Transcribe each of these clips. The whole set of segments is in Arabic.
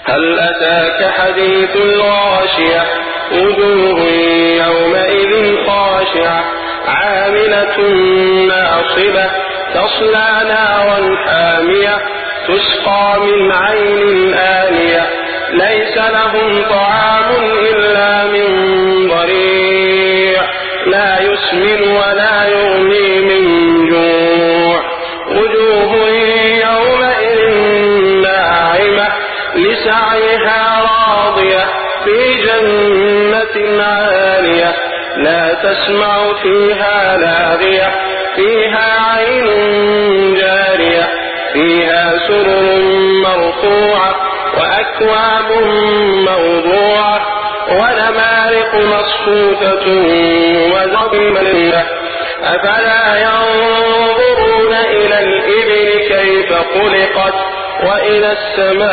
هل أتاك حديث الغاشية وجوه يومئذ خاشعة عاملة ناصبة تصلى نارا حامية تسقى من عين آنية ليس لهم طعام إلا من ضريع لا يسمن ولا يغني من جوع وجوه يومئذ ناعمة لسعيها راضية في جنة عالية لا تسمع فيها لاغية فيها عين جارية فيها سرر مرفوعة وأكواب موضوعة ونمارق مصفوفة وزرابي مبثوثة أفلا ينظرون إلى الإبل كيف خلقت وإلى السماء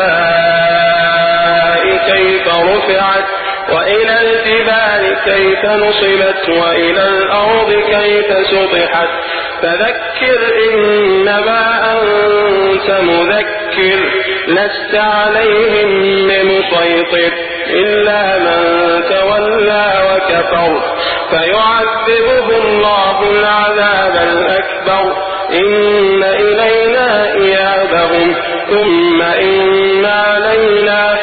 كيف رفعت وإلى الجبال كيف نصبت وإلى الأرض كيف سطحت فذكر إنما أنت مذكر لست عليهم بمسيطر إلا من تولى وكفر فيعذبه الله العذاب الأكبر إن إلينا إيابهم ثم إن علينا